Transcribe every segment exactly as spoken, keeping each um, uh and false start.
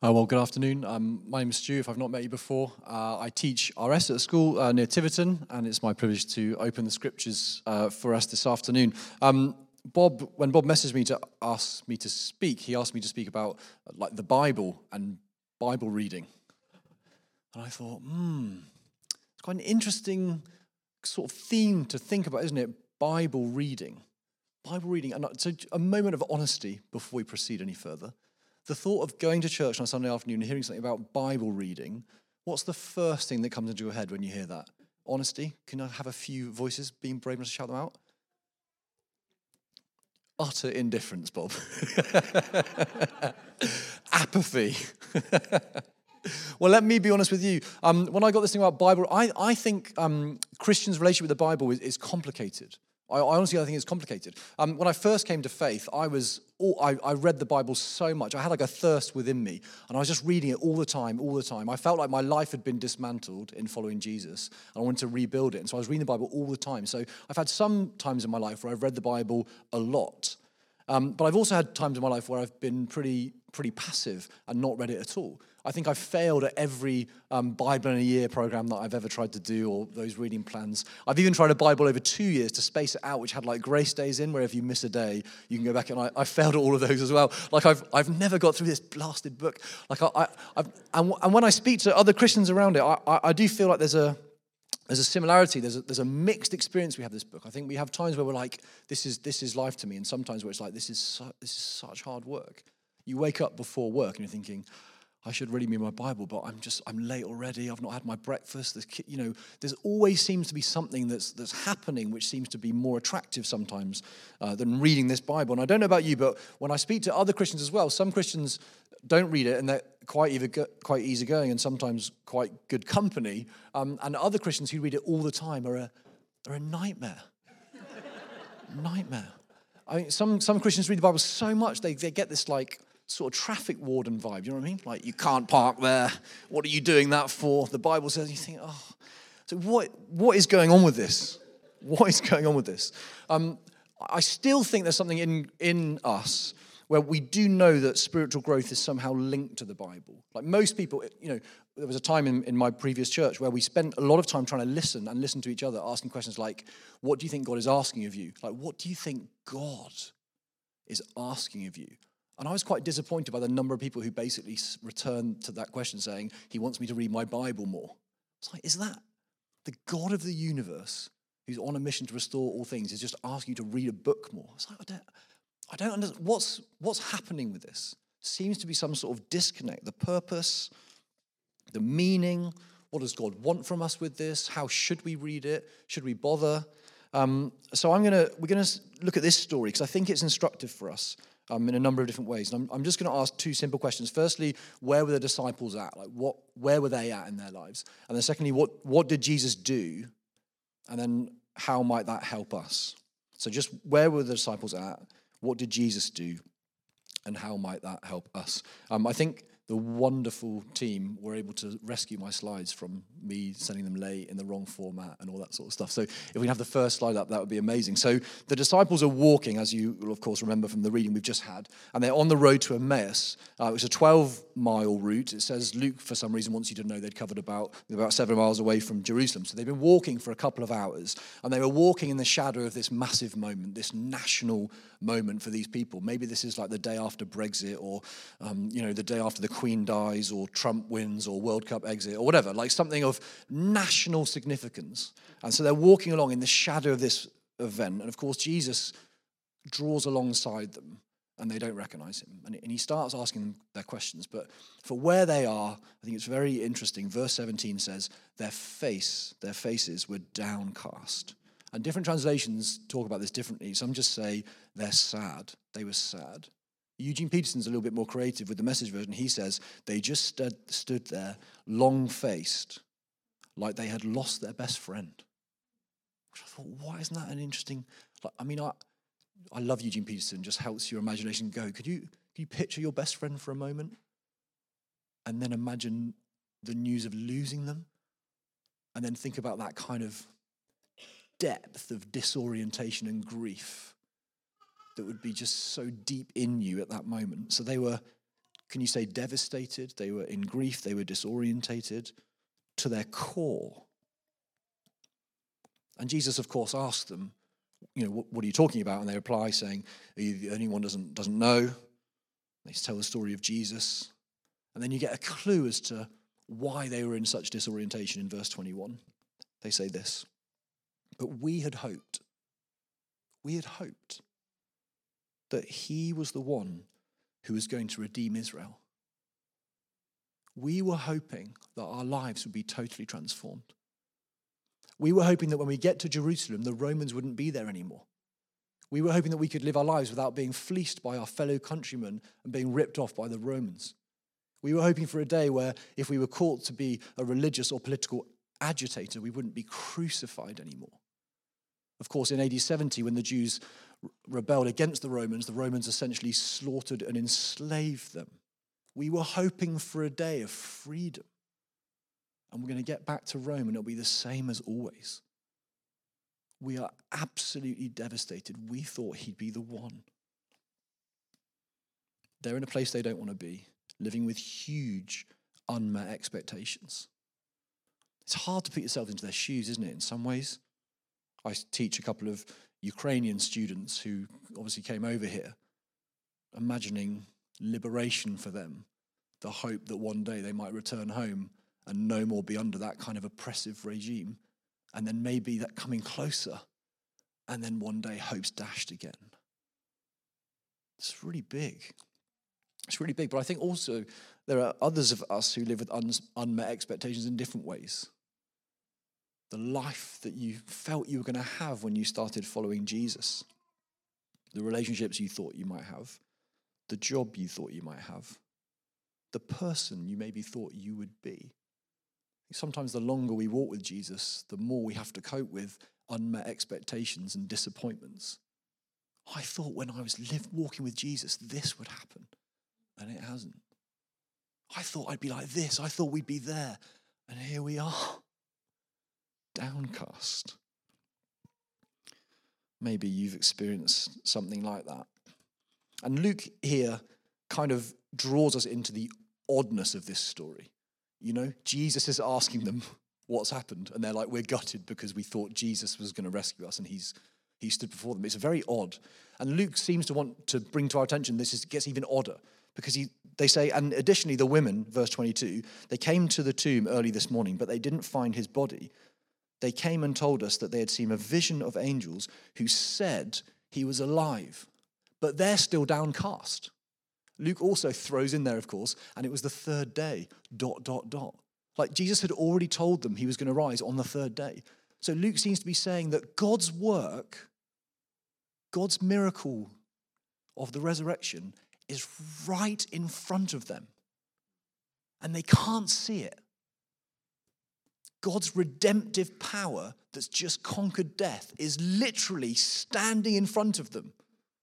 Uh, well, good afternoon. Um, my name is Stu, if I've not met you before. Uh, I teach R S at a school uh, near Tiverton, and it's my privilege to open the scriptures uh, for us this afternoon. Um, Bob, when Bob messaged me to ask me to speak, he asked me to speak about uh, like the Bible and Bible reading. And I thought, hmm, it's quite an interesting sort of theme to think about, isn't it? Bible reading. Bible reading. And so a moment of honesty before we proceed any further. The thought of going to church on a Sunday afternoon and hearing something about Bible reading, what's the first thing that comes into your head when you hear that? Honesty? Can I have a few voices being brave enough to shout them out? Utter indifference, Bob. Apathy. Well, let me be honest with you. Um, when I got this thing about Bible, I, I think um, Christians' relationship with the Bible is, is complicated. I, I honestly I think it's complicated. Um, when I first came to faith, I was all, I, I read the Bible so much. I had like a thirst within me, and I was just reading it all the time, all the time. I felt like my life had been dismantled in following Jesus, and I wanted to rebuild it. And so I was reading the Bible all the time. So I've had some times in my life where I've read the Bible a lot. Um, but I've also had times in my life where I've been pretty pretty passive and not read it at all. I think I've failed at every um, Bible in a year program that I've ever tried to do, or those reading plans. I've even tried a Bible over two years to space it out, which had like grace days in, where if you miss a day, you can go back, and I, I failed at all of those as well. Like I've I've never got through this blasted book. Like I, I I've, and, and when I speak to other Christians around it, I, I, I do feel like there's a There's a similarity, there's a, there's a mixed experience we have this book. I think we have times where we're like, this is this is life to me, and sometimes where it's like, this is su- this is such hard work. You wake up before work and you're thinking, I should really read my Bible, but I'm just, I'm late already, I've not had my breakfast. There's, you know, there's always seems to be something that's that's happening which seems to be more attractive sometimes uh, than reading this Bible. And I don't know about you, but when I speak to other Christians as well, some Christians don't read it, and they're quite either go, quite easygoing and sometimes quite good company. Um, and other Christians who read it all the time are a are a nightmare. Nightmare. I mean, some some Christians read the Bible so much they they get this like sort of traffic warden vibe. You know what I mean? Like, you can't park there. What are you doing that for? The Bible says. You think, oh, so what what is going on with this? What is going on with this? Um, I still think there's something in in us where we do know that spiritual growth is somehow linked to the Bible. Like most people, you know, there was a time in, in my previous church where we spent a lot of time trying to listen and listen to each other, asking questions like, what do you think God is asking of you? Like, what do you think God is asking of you? And I was quite disappointed by the number of people who basically returned to that question saying, he wants me to read my Bible more. It's like, is that the God of the universe who's on a mission to restore all things is just asking you to read a book more? It's like, I don't... I don't understand. What's, what's happening with this? Seems to be some sort of disconnect. The purpose, the meaning, what does God want from us with this? How should we read it? Should we bother? Um, so I'm gonna we're gonna look at this story because I think it's instructive for us um, in a number of different ways. And I'm, I'm just going to ask two simple questions. Firstly, where were the disciples at? Like, what? Where were they at in their lives? And then secondly, what what did Jesus do? And then how might that help us? So just where were the disciples at? What did Jesus do, and how might that help us? Um, I think the wonderful team were able to rescue my slides from me sending them late in the wrong format and all that sort of stuff. So if we can have the first slide up, that would be amazing. So the disciples are walking, as you will, of course, remember from the reading we've just had, and they're on the road to Emmaus. Uh, it was a twelve-mile route. It says Luke, for some reason, wants you to know they'd covered about, about seven miles away from Jerusalem. So they've been walking for a couple of hours, and they were walking in the shadow of this massive moment, this national moment for these people. Maybe this is like the day after Brexit, or um, you know, the day after the Queen dies, or Trump wins, or World Cup exit, or whatever, like something of national significance. And so they're walking along in the shadow of this event, and of course Jesus draws alongside them, and they don't recognize him. And, and he starts asking them their questions. But for where they are, I think it's very interesting. Verse seventeen says, their face, their faces were downcast. And different translations talk about this differently. Some just say they're sad. They were sad. Eugene Peterson's a little bit more creative with the Message version. He says they just stood, stood there, long-faced, like they had lost their best friend. Which I thought, why isn't that an interesting... Like, I mean, I I love Eugene Peterson. Just helps your imagination go. Could you, could you picture your best friend for a moment? And then imagine the news of losing them? And then think about that kind of depth of disorientation and grief that would be just so deep in you at that moment. So they were Can you say devastated? They were in grief. They were disorientated to their core. And Jesus, of course, asked them, you know, what, what are you talking about? And they reply saying, are you the only one doesn't doesn't know? They tell the story of Jesus. And then you get a clue as to why they were in such disorientation in verse twenty-one. They say this, but we had hoped, we had hoped that he was the one who was going to redeem Israel. We were hoping that our lives would be totally transformed. We were hoping that when we get to Jerusalem, the Romans wouldn't be there anymore. We were hoping that we could live our lives without being fleeced by our fellow countrymen and being ripped off by the Romans. We were hoping for a day where if we were caught to be a religious or political agitator, we wouldn't be crucified anymore. Of course, in A D seventy, when the Jews rebelled against the Romans, the Romans essentially slaughtered and enslaved them. We were hoping for a day of freedom. And we're going to get back to Rome and it'll be the same as always. We are absolutely devastated. We thought he'd be the one. They're in a place they don't want to be, living with huge unmet expectations. It's hard to put yourself into their shoes, isn't it, in some ways? I teach a couple of Ukrainian students who obviously came over here, imagining liberation for them, the hope that one day they might return home and no more be under that kind of oppressive regime, and then maybe that coming closer, and then one day hope's dashed again. It's really big. It's really big, but I think also there are others of us who live with un- unmet expectations in different ways. The life that you felt you were going to have when you started following Jesus, the relationships you thought you might have, the job you thought you might have, the person you maybe thought you would be. Sometimes the longer we walk with Jesus, the more we have to cope with unmet expectations and disappointments. I thought when I was live, walking with Jesus, this would happen, and it hasn't. I thought I'd be like this. I thought we'd be there, and here we are, downcast. Maybe you've experienced something like that. And Luke here kind of draws us into the oddness of this story. You know, Jesus is asking them what's happened, and they're like, we're gutted because we thought Jesus was going to rescue us, and he's he stood before them. It's very odd. And Luke seems to want to bring to our attention this is, gets even odder, because he they say, and additionally the women, verse twenty-two, they came to the tomb early this morning, but they didn't find his body. They came and told us that they had seen a vision of angels who said he was alive, but they're still downcast. Luke also throws in there, of course, and it was the third day, dot, dot, dot. Like Jesus had already told them he was going to rise on the third day. So Luke seems to be saying that God's work, God's miracle of the resurrection is right in front of them. And they can't see it. God's redemptive power that's just conquered death is literally standing in front of them.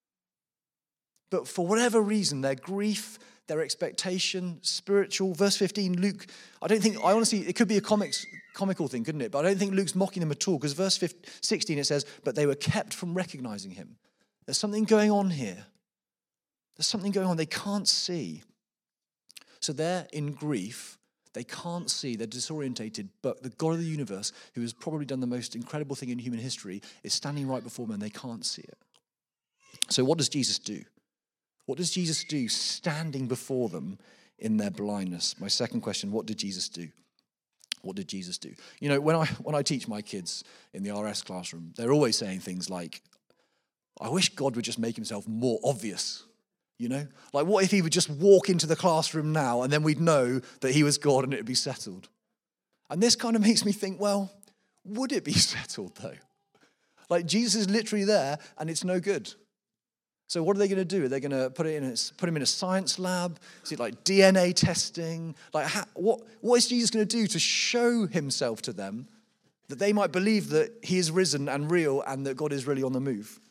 But for whatever reason, their grief, their expectation, spiritual, verse fifteen, Luke, I don't think, I honestly, it could be a comics, comical thing, couldn't it? But I don't think Luke's mocking them at all, because verse sixteen, it says, but they were kept from recognizing him. There's something going on here. There's something going on they can't see. So they're in grief. They can't see. They're disorientated. But the God of the universe, who has probably done the most incredible thing in human history, is standing right before them and they can't see it. So what does Jesus do? What does Jesus do standing before them in their blindness? My second question, what did Jesus do? What did Jesus do? You know, when I when I teach my kids in the R S classroom, they're always saying things like, I wish God would just make himself more obvious. You know, like what if he would just walk into the classroom now and then we'd know that he was God and it would be settled? And this kind of makes me think, well, would it be settled though? Like Jesus is literally there and it's no good. So what are they going to do? Are they going to put it in a, put him in a science lab? Is it like D N A testing? Like how, what what is Jesus going to do to show himself to them that they might believe that he is risen and real and that God is really on the move?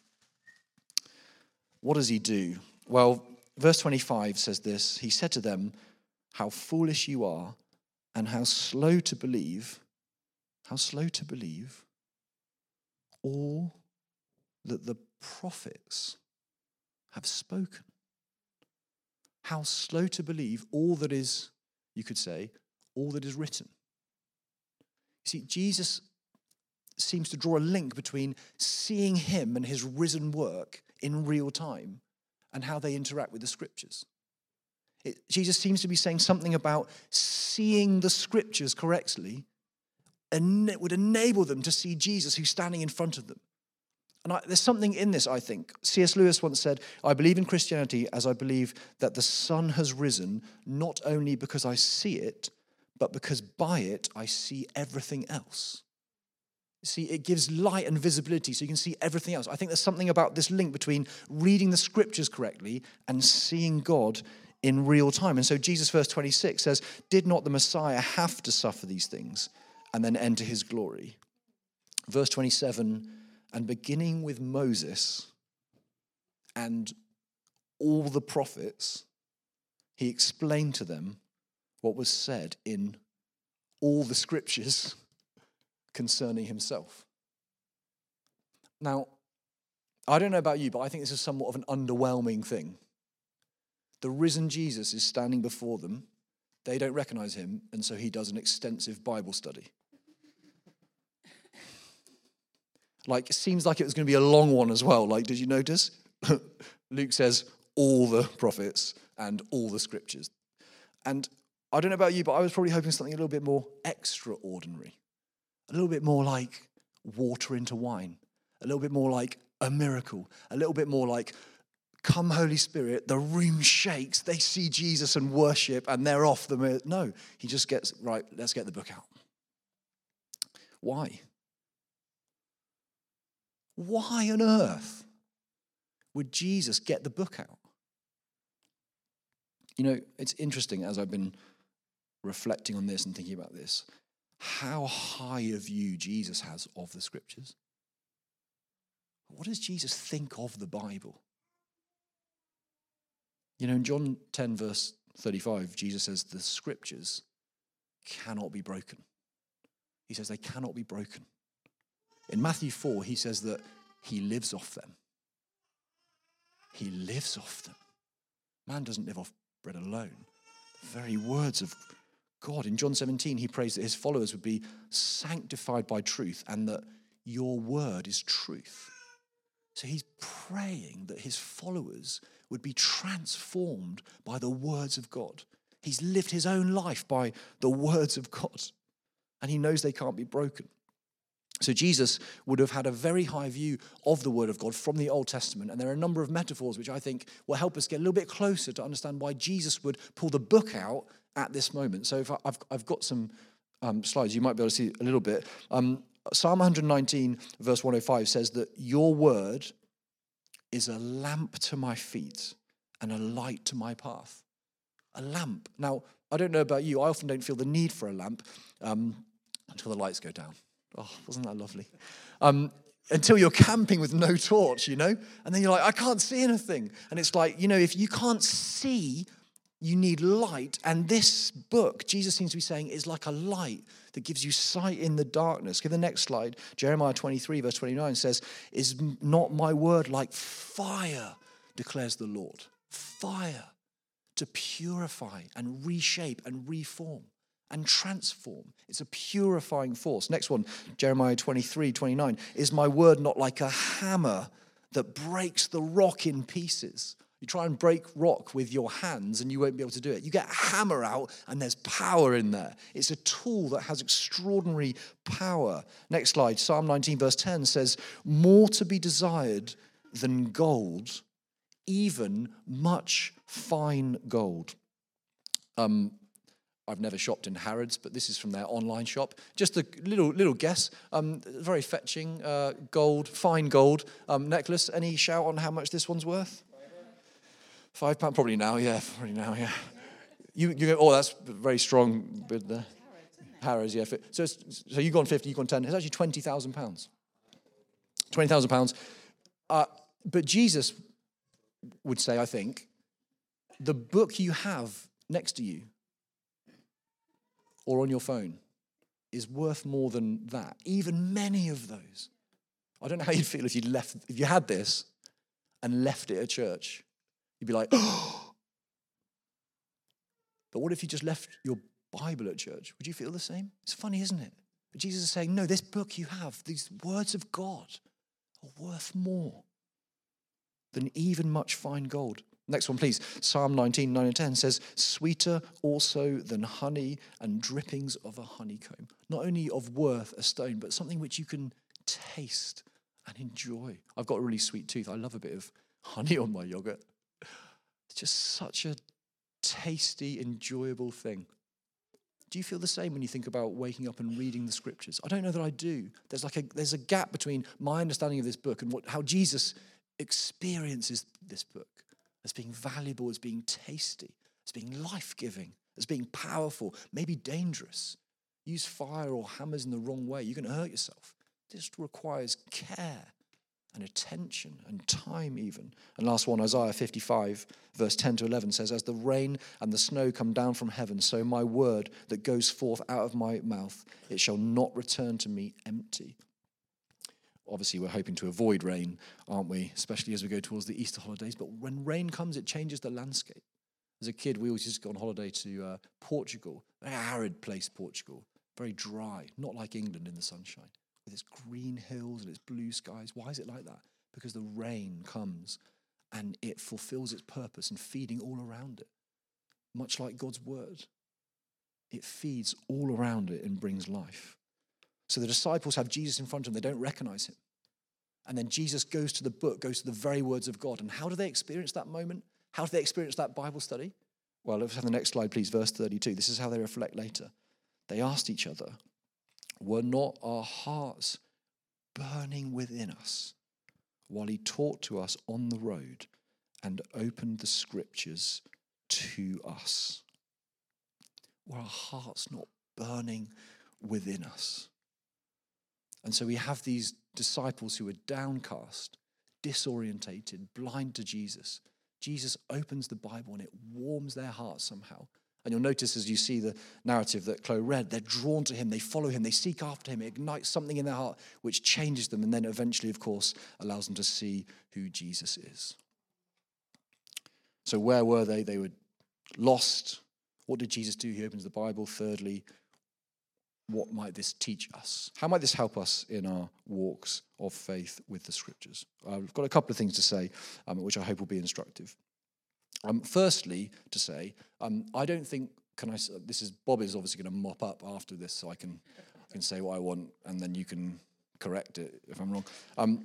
What does he do? Well, verse twenty-five says this. He said to them, how foolish you are and how slow to believe, how slow to believe all that the prophets have spoken. how slow to believe all that is, you could say, all that is written. You see, Jesus seems to draw a link between seeing him and his risen work in real time and how they interact with the scriptures. It, Jesus seems to be saying something about seeing the scriptures correctly, and it would enable them to see Jesus who's standing in front of them. And I, there's something in this, I think. C S Lewis once said, I believe in Christianity as I believe that the sun has risen, not only because I see it, but because by it I see everything else. See, it gives light and visibility so you can see everything else. I think there's something about this link between reading the scriptures correctly and seeing God in real time. And so Jesus, verse twenty-six says, did not the Messiah have to suffer these things and then enter his glory? Verse twenty-seven, and beginning with Moses and all the prophets, he explained to them what was said in all the scriptures concerning himself. Now, I don't know about you, but I think this is somewhat of an underwhelming thing. The risen Jesus is standing before them. They don't recognize him, and so he does an extensive Bible study. Like, it seems like it was going to be a long one as well. Like, did you notice? Luke says all the prophets and all the scriptures. And I don't know about you, but I was probably hoping something a little bit more extraordinary. A little bit more like water into wine. A little bit more like a miracle. A little bit more like, come Holy Spirit, the room shakes, they see Jesus and worship, and they're off the... Mir- no, he just gets, right, let's get the book out. Why? Why on earth would Jesus get the book out? You know, it's interesting as I've been reflecting on this and thinking about this, how high a view Jesus has of the scriptures. What does Jesus think of the Bible? You know, in John ten, verse thirty-five, Jesus says the scriptures cannot be broken. He says they cannot be broken. In Matthew four, he says that he lives off them. He lives off them. Man doesn't live off bread alone. The very words of God. In John seventeen, he prays that his followers would be sanctified by truth and that your word is truth. So he's praying that his followers would be transformed by the words of God. He's lived his own life by the words of God, and he knows they can't be broken. So Jesus would have had a very high view of the word of God from the Old Testament, and there are a number of metaphors which I think will help us get a little bit closer to understand why Jesus would pull the book out at this moment. So if I, I've, I've got some um, slides, you might be able to see a little bit. Um, Psalm one nineteen, verse one oh five says that your word is a lamp to my feet and a light to my path. A lamp. Now, I don't know about you, I often don't feel the need for a lamp um, until the lights go down. Oh, wasn't that lovely? Um, until you're camping with no torch, you know? And then you're like, I can't see anything. And it's like, you know, if you can't see, you need light. And this book, Jesus seems to be saying, is like a light that gives you sight in the darkness. Give the next slide. Jeremiah twenty-three, verse twenty-nine says, is not my word like fire, declares the Lord. Fire to purify and reshape and reform and transform. It's a purifying force. Next one, Jeremiah twenty-three, twenty-nine. Is my word not like a hammer that breaks the rock in pieces? You try and break rock with your hands and you won't be able to do it. You get a hammer out and there's power in there. It's a tool that has extraordinary power. Next slide, Psalm nineteen verse ten says, more to be desired than gold, even much fine gold. Um, I've never shopped in Harrods, but this is from their online shop. Just a little little guess. Um, very fetching uh, gold, fine gold um, necklace. Any shout on how much this one's worth? Five pound, probably now, yeah, probably now, yeah. You, you go, oh, that's very strong bid there. Harrods, yeah. So, it's, so you've gone fifty, you've gone ten. It's actually twenty thousand pounds. twenty thousand pounds. Uh, but Jesus would say, I think, the book you have next to you or on your phone is worth more than that. Even many of those. I don't know how you'd feel if you left, if you had this and left it at church. You'd be like, oh, But what if you just left your Bible at church? Would you feel the same? It's funny, isn't it? But Jesus is saying, no, this book you have, these words of God are worth more than even much fine gold. Next one, please. Psalm nineteen, nine and ten says, sweeter also than honey and drippings of a honeycomb. Not only of worth a stone, but something which you can taste and enjoy. I've got a really sweet tooth. I love a bit of honey on my yogurt. It's just such a tasty, enjoyable thing. Do you feel the same when you think about waking up and reading the scriptures? I don't know that I do. There's like a there's a gap between my understanding of this book and what how Jesus experiences this book as being valuable, as being tasty, as being life-giving, as being powerful, maybe dangerous. Use fire or hammers in the wrong way, you're going to hurt yourself. This requires care and attention and time even. And last one, Isaiah fifty-five, verse ten to eleven says, as the rain and the snow come down from heaven, so my word that goes forth out of my mouth, it shall not return to me empty. Obviously, we're hoping to avoid rain, aren't we? Especially as we go towards the Easter holidays. But when rain comes, it changes the landscape. As a kid, we always used to go on holiday to uh, Portugal, very arid place, Portugal, very dry, not like England in the sunshine, with its green hills and its blue skies. Why is it like that? Because the rain comes and it fulfills its purpose in feeding all around it. Much like God's word. It feeds all around it and brings life. So the disciples have Jesus in front of them. They don't recognize him. And then Jesus goes to the book, goes to the very words of God. And how do they experience that moment? How do they experience that Bible study? Well, let's have the next slide, please. Verse thirty-two. This is how they reflect later. They asked each other, were not our hearts burning within us while he taught to us on the road and opened the scriptures to us? Were our hearts not burning within us? And so we have these disciples who are downcast, disorientated, blind to Jesus. Jesus opens the Bible and it warms their hearts somehow. And you'll notice as you see the narrative that Chloe read, they're drawn to him, they follow him, they seek after him. It ignites something in their heart which changes them and then eventually, of course, allows them to see who Jesus is. So where were they? They were lost. What did Jesus do? He opens the Bible. Thirdly, what might this teach us? How might this help us in our walks of faith with the scriptures? I've got a couple of things to say, um, which I hope will be instructive. Um, firstly, to say, um, I don't think, can I, this is, Bob is obviously going to mop up after this so I can, I can say what I want and then you can correct it if I'm wrong. Um,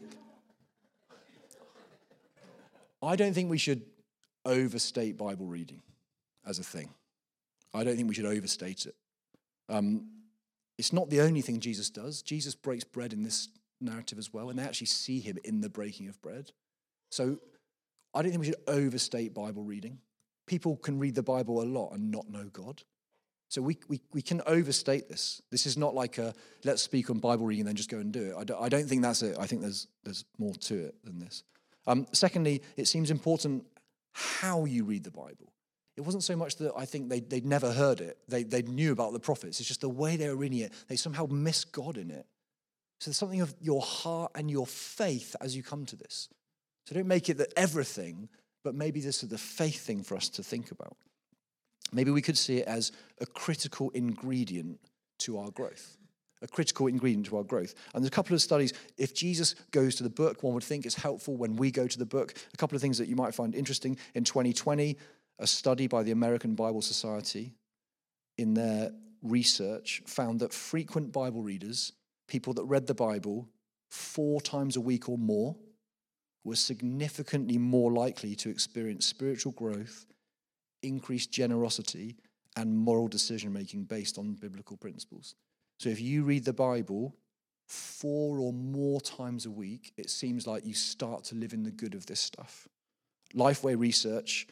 I don't think we should overstate Bible reading as a thing. I don't think we should overstate it. Um, It's not the only thing Jesus does. Jesus breaks bread in this narrative as well, and they actually see him in the breaking of bread. So I don't think we should overstate Bible reading. People can read the Bible a lot and not know God. So we we, we can overstate this. This is not like a, let's speak on Bible reading and then just go and do it. I don't, I don't think that's it. I think there's there's more to it than this. Um, secondly, it seems important how you read the Bible. It wasn't so much that I think they, they'd never heard it. They, they knew about the prophets. It's just the way they were reading it. They somehow miss God in it. So there's something of your heart and your faith as you come to this. So don't make it the everything, but maybe this is the faith thing for us to think about. Maybe we could see it as a critical ingredient to our growth. A critical ingredient to our growth. And there's a couple of studies. If Jesus goes to the book, one would think it's helpful when we go to the book. A couple of things that you might find interesting. In twenty twenty, a study by the American Bible Society in their research found that frequent Bible readers, people that read the Bible four times a week or more, were significantly more likely to experience spiritual growth, increased generosity, and moral decision-making based on biblical principles. So if you read the Bible four or more times a week, it seems like you start to live in the good of this stuff. Lifeway research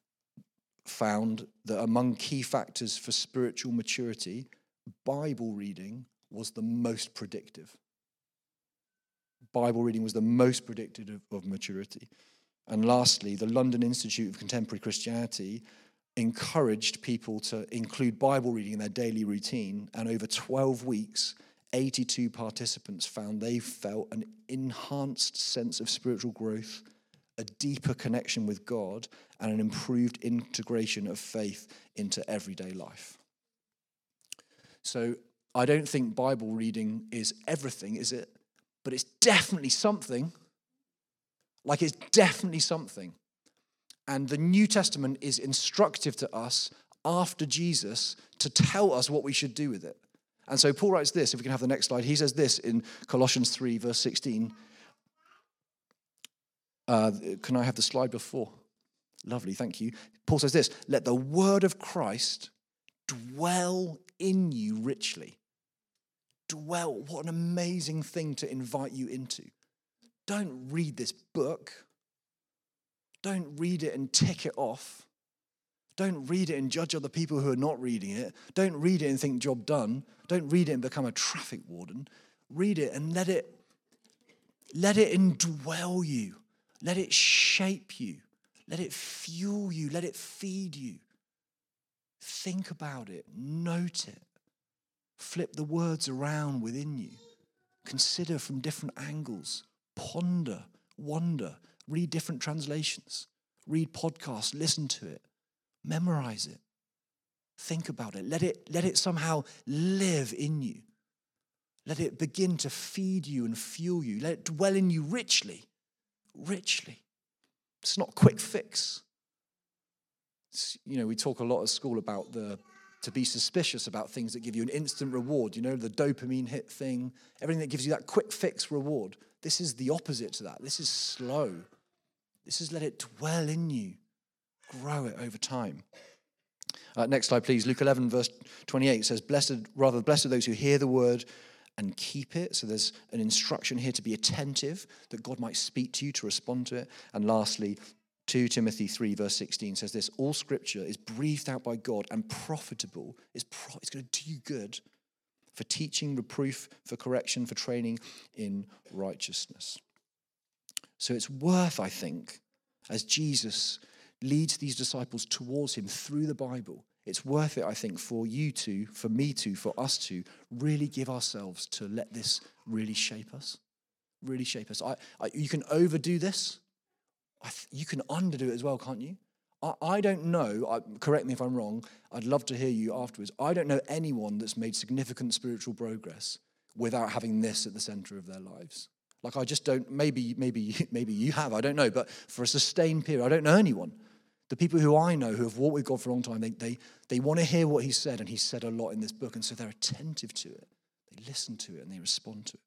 found that among key factors for spiritual maturity, Bible reading was the most predictive. Bible reading was the most predictive of, of maturity. And lastly, the London Institute of Contemporary Christianity encouraged people to include Bible reading in their daily routine, and over twelve weeks, eighty-two participants found they felt an enhanced sense of spiritual growth a deeper connection with God, and an improved integration of faith into everyday life. So I don't think Bible reading is everything, is it? But it's definitely something. Like, it's definitely something. And the New Testament is instructive to us after Jesus to tell us what we should do with it. And so Paul writes this, if we can have the next slide. He says this in Colossians three, verse sixteen. Uh, can I have the slide before? Lovely, thank you. Paul says this, let the word of Christ dwell in you richly. Dwell, what an amazing thing to invite you into. Don't read this book. Don't read it and tick it off. Don't read it and judge other people who are not reading it. Don't read it and think job done. Don't read it and become a traffic warden. Read it and let it, let it indwell you. Let it shape you. Let it fuel you. Let it feed you. Think about it. Note it. Flip the words around within you. Consider from different angles. Ponder. Wonder. Read different translations. Read podcasts. Listen to it. Memorize it. Think about it. Let it, let it somehow live in you. Let it begin to feed you and fuel you. Let it dwell in you richly. Richly. It's not a quick fix. It's, you know, we talk a lot at school about the to be suspicious about things that give you an instant reward. You know, the dopamine hit thing, everything that gives you that quick fix reward. This is the opposite to that. This is slow. This is let it dwell in you. Grow it over time. Uh, next slide, please. Luke eleven, verse twenty-eight says, "Blessed, rather blessed are those who hear the word and keep it." So there's an instruction here to be attentive, that God might speak to you, to respond to it. And lastly, Second Timothy three, verse sixteen says this, "All scripture is breathed out by God and profitable." It's, pro- it's going to do you good for teaching, reproof, for correction, for training in righteousness. So it's worth, I think, as Jesus leads these disciples towards him through the Bible, it's worth it, I think, for you to, for me to, for us to really give ourselves to let this really shape us, really shape us. I, I, you can overdo this. I th- you can underdo it as well, can't you? I, I don't know, I, correct me if I'm wrong, I'd love to hear you afterwards. I don't know anyone that's made significant spiritual progress without having this at the center of their lives. Like, I just don't, maybe, maybe, maybe you have, I don't know, but for a sustained period, I don't know anyone. The people who I know who have walked with God for a long time, they they they want to hear what he said, and he said a lot in this book, and so they're attentive to it. They listen to it, and they respond to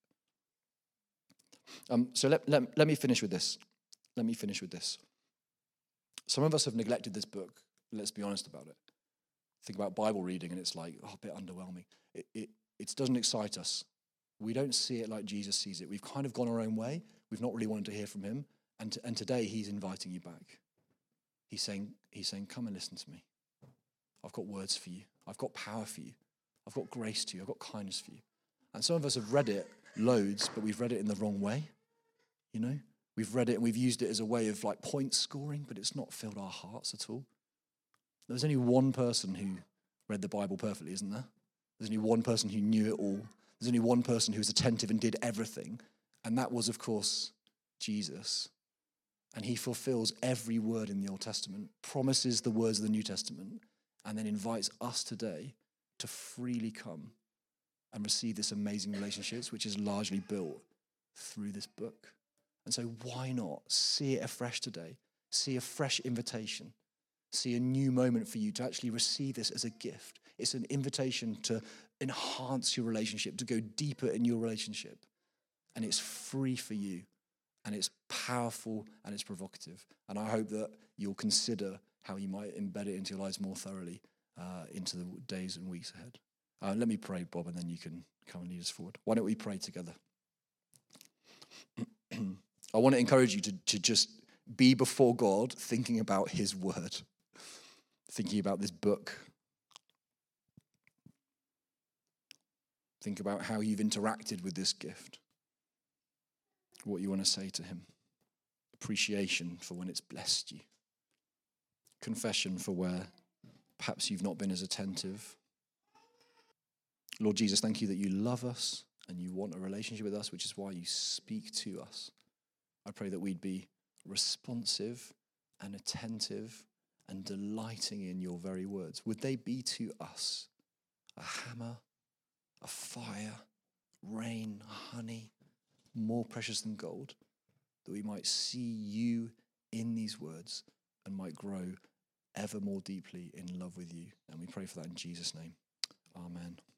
it. Um, so let, let, let me finish with this. Let me finish with this. Some of us have neglected this book. Let's be honest about it. Think about Bible reading, and it's like, oh, a bit underwhelming. It, it, it doesn't excite us. We don't see it like Jesus sees it. We've kind of gone our own way. We've not really wanted to hear from him. And, to, and today he's inviting you back. He's saying, he's saying, come and listen to me. I've got words for you. I've got power for you. I've got grace to you. I've got kindness for you. And some of us have read it loads, but we've read it in the wrong way. You know, we've read it and we've used it as a way of like point scoring, but it's not filled our hearts at all. There's only one person who read the Bible perfectly, isn't there? There's only one person who knew it all. There's only one person who was attentive and did everything. And that was, of course, Jesus. And he fulfills every word in the Old Testament, promises the words of the New Testament, and then invites us today to freely come and receive this amazing relationships, which is largely built through this book. And so why not see it afresh today? See a fresh invitation. See a new moment for you to actually receive this as a gift. It's an invitation to enhance your relationship, to go deeper in your relationship. And it's free for you. And it's powerful and it's provocative. And I hope that you'll consider how you might embed it into your lives more thoroughly uh, into the days and weeks ahead. Uh, let me pray, Bob, and then you can come and lead us forward. Why don't we pray together? I want to encourage you to, to just be before God thinking about his word, thinking about this book. Think about how you've interacted with this gift. What you want to say to him. Appreciation for when it's blessed you. Confession for where perhaps you've not been as attentive. Lord Jesus, thank you that you love us and you want a relationship with us, which is why you speak to us. I pray that we'd be responsive and attentive and delighting in your very words? Would they be to us a hammer, a fire, rain, honey, more precious than gold, that we might see you in these words and might grow ever more deeply in love with you? And we pray for that in Jesus' name. Amen.